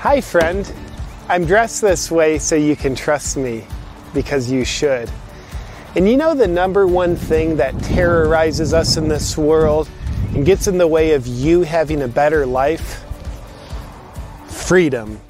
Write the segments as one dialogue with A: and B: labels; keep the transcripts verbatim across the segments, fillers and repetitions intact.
A: Hi friend, I'm dressed this way so you can trust me, because you should. And you know the number one thing that terrorizes us in this world and gets in the way of you having a better life? Freedom.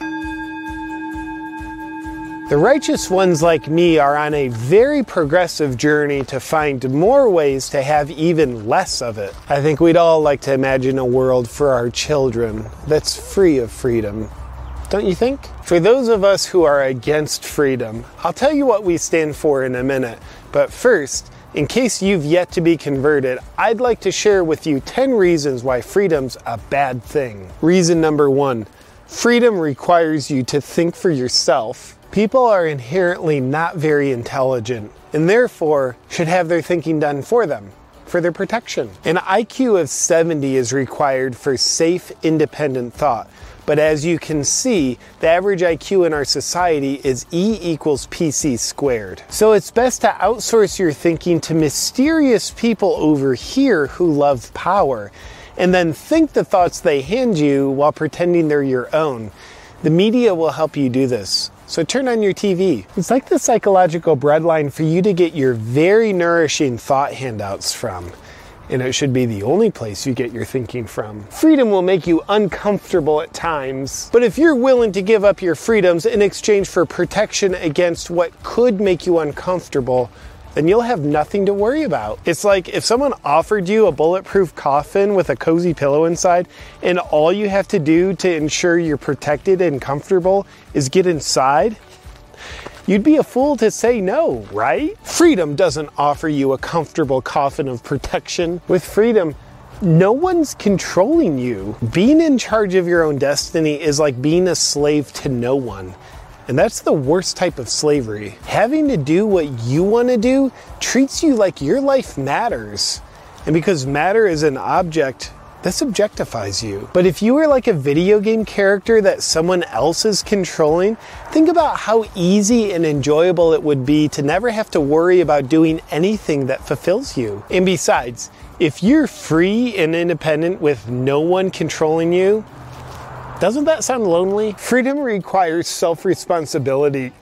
A: The righteous ones like me are on a very progressive journey to find more ways to have even less of it. I think we'd all like to imagine a world for our children that's free of freedom. Don't you think? For those of us who are against freedom, I'll tell you what we stand for in a minute. But first, in case you've yet to be converted, I'd like to share with you ten reasons why freedom's a bad thing. Reason number one, freedom requires you to think for yourself. People are inherently not very intelligent, and therefore should have their thinking done for them, for their protection. An I Q of seventy is required for safe, independent thought. But as you can see, the average I Q in our society is E equals P C squared. So it's best to outsource your thinking to mysterious people over here who love power, and then think the thoughts they hand you while pretending they're your own. The media will help you do this. So turn on your T V. It's like the psychological breadline for you to get your very nourishing thought handouts from. And it should be the only place you get your thinking from. Freedom will make you uncomfortable at times, but if you're willing to give up your freedoms in exchange for protection against what could make you uncomfortable, then you'll have nothing to worry about. It's like if someone offered you a bulletproof coffin with a cozy pillow inside, and all you have to do to ensure you're protected and comfortable is get inside. You'd be a fool to say no, right? Freedom doesn't offer you a comfortable coffin of protection. With freedom, no one's controlling you. Being in charge of your own destiny is like being a slave to no one. And that's the worst type of slavery. Having to do what you want to do treats you like your life matters. And because matter is an object, this objectifies you. But if you were like a video game character that someone else is controlling, think about how easy and enjoyable it would be to never have to worry about doing anything that fulfills you. And besides, if you're free and independent with no one controlling you, doesn't that sound lonely? Freedom requires self-responsibility.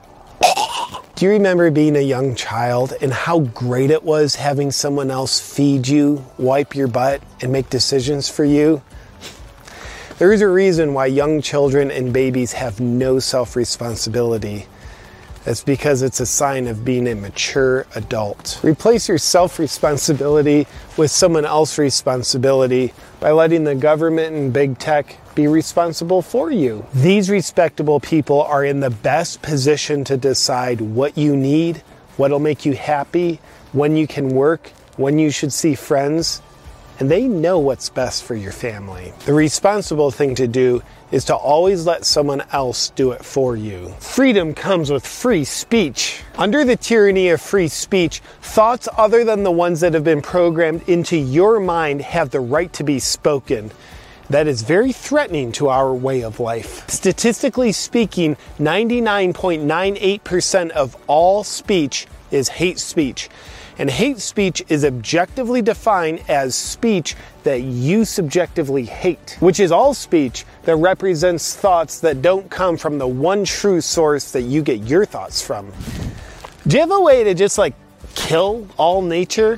A: Do you remember being a young child and how great it was having someone else feed you, wipe your butt, and make decisions for you? There is a reason why young children and babies have no self-responsibility. That's because it's a sign of being a mature adult. Replace your self-responsibility with someone else's responsibility by letting the government and big tech be responsible for you. These respectable people are in the best position to decide what you need, what'll make you happy, when you can work, when you should see friends, and they know what's best for your family. The responsible thing to do is to always let someone else do it for you. Freedom comes with free speech. Under the tyranny of free speech, thoughts other than the ones that have been programmed into your mind have the right to be spoken. That is very threatening to our way of life. Statistically speaking, ninety-nine point nine eight percent of all speech is hate speech. And hate speech is objectively defined as speech that you subjectively hate, which is all speech that represents thoughts that don't come from the one true source that you get your thoughts from. Do you have a way to just like kill all nature?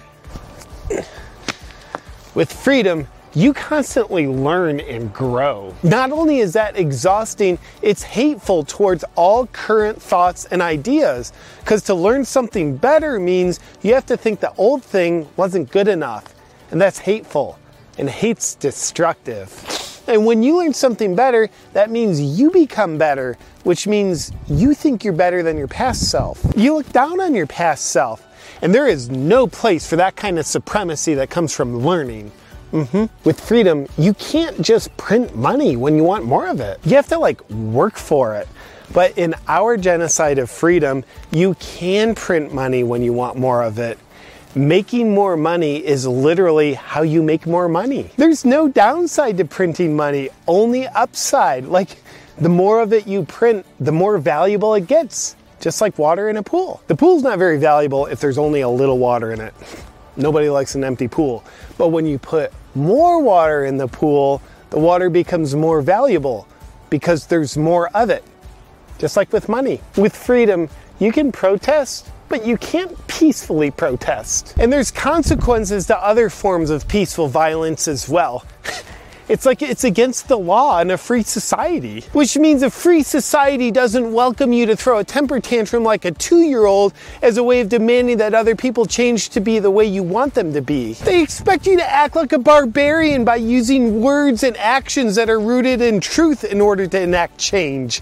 A: With freedom, you constantly learn and grow. Not only is that exhausting, it's hateful towards all current thoughts and ideas, because to learn something better means you have to think the old thing wasn't good enough, and that's hateful, and hate's destructive. And when you learn something better, that means you become better, which means you think you're better than your past self. You look down on your past self, and there is no place for that kind of supremacy that comes from learning. Mm-hmm. With freedom, you can't just print money when you want more of it. You have to like work for it. But in our genocide of freedom, you can print money when you want more of it. Making more money is literally how you make more money. There's no downside to printing money, only upside. Like the more of it you print, the more valuable it gets. Just like water in a pool. The pool's not very valuable if there's only a little water in it. Nobody likes an empty pool. But when you put more water in the pool, the water becomes more valuable because there's more of it. Just like with money. With freedom, you can protest, but you can't peacefully protest. And there's consequences to other forms of peaceful violence as well. It's like it's against the law in a free society. Which means a free society doesn't welcome you to throw a temper tantrum like a two-year-old as a way of demanding that other people change to be the way you want them to be. They expect you to act like a barbarian by using words and actions that are rooted in truth in order to enact change.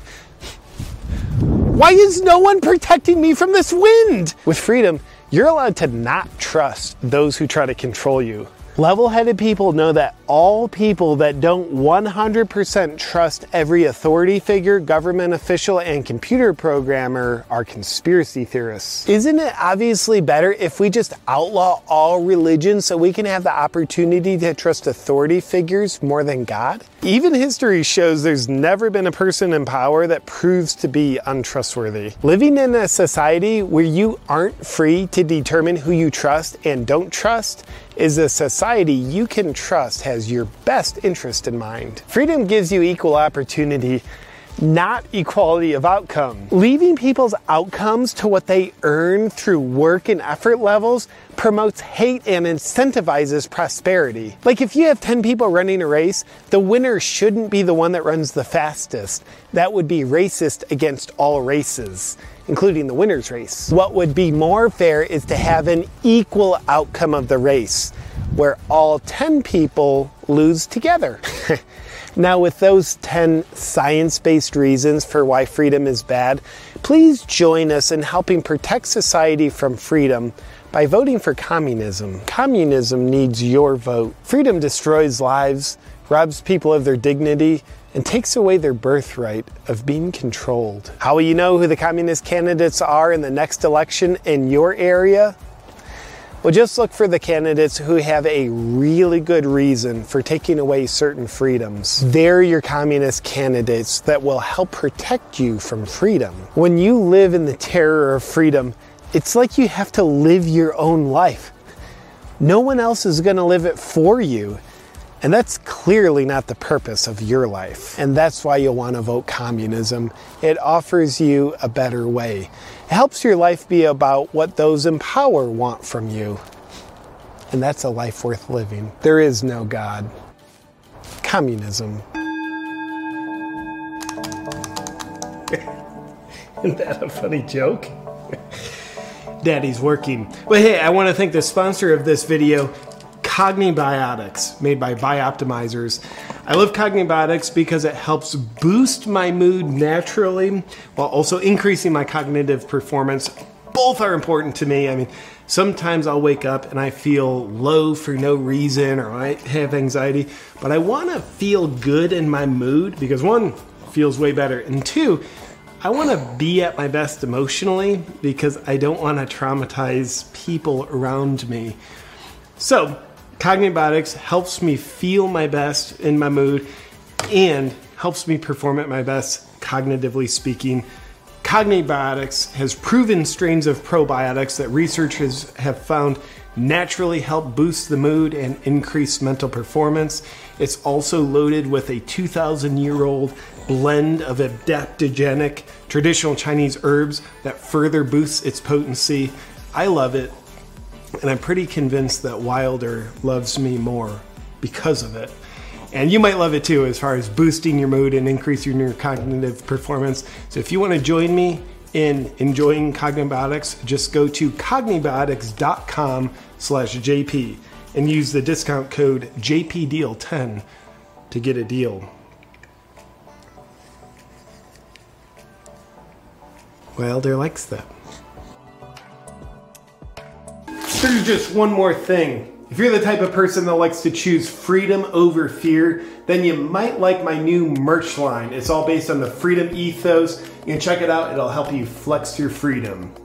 A: Why is no one protecting me from this wind? With freedom, you're allowed to not trust those who try to control you. Level-headed people know that all people that don't one hundred percent trust every authority figure, government official, and computer programmer are conspiracy theorists. Isn't it obviously better if we just outlaw all religions so we can have the opportunity to trust authority figures more than God? Even history shows there's never been a person in power that proves to be untrustworthy. Living in a society where you aren't free to determine who you trust and don't trust is a society you can trust has your best interest in mind. Freedom gives you equal opportunity, not equality of outcome. Leaving people's outcomes to what they earn through work and effort levels promotes hate and incentivizes prosperity. Like if you have ten people running a race, the winner shouldn't be the one that runs the fastest. That would be racist against all races, including the winner's race. What would be more fair is to have an equal outcome of the race, where all ten people lose together. Now, with those ten science-based reasons for why freedom is bad, please join us in helping protect society from freedom by voting for communism. Communism needs your vote. Freedom destroys lives, robs people of their dignity, and takes away their birthright of being controlled. How will you know who the communist candidates are in the next election in your area? Well, just look for the candidates who have a really good reason for taking away certain freedoms. They're your communist candidates that will help protect you from freedom. When you live in the terror of freedom, it's like you have to live your own life. No one else is going to live it for you. And that's clearly not the purpose of your life. And that's why you'll want to vote communism. It offers you a better way. It helps your life be about what those in power want from you. And that's a life worth living. There is no God. Communism. Isn't that a funny joke? Daddy's working. But hey, I want to thank the sponsor of this video, Cognibiotics, made by Bioptimizers. I love Cognibiotics because it helps boost my mood naturally while also increasing my cognitive performance. Both are important to me. I mean, sometimes I'll wake up and I feel low for no reason, or I have anxiety, but I want to feel good in my mood because one, feels way better, and two, I want to be at my best emotionally because I don't want to traumatize people around me. So, Cognibiotics helps me feel my best in my mood and helps me perform at my best, cognitively speaking. Cognibiotics has proven strains of probiotics that researchers have found naturally help boost the mood and increase mental performance. It's also loaded with a two thousand year old blend of adaptogenic traditional Chinese herbs that further boosts its potency. I love it. And I'm pretty convinced that Wilder loves me more because of it. And you might love it too, as far as boosting your mood and increasing your cognitive performance. So if you want to join me in enjoying Cognibiotics, just go to cognibiotics.com slash JP and use the discount code J P deal ten to get a deal. Wilder likes that. There's just one more thing. If you're the type of person that likes to choose freedom over fear, then you might like my new merch line. It's all based on the freedom ethos. You can check it out. It'll help you flex your freedom.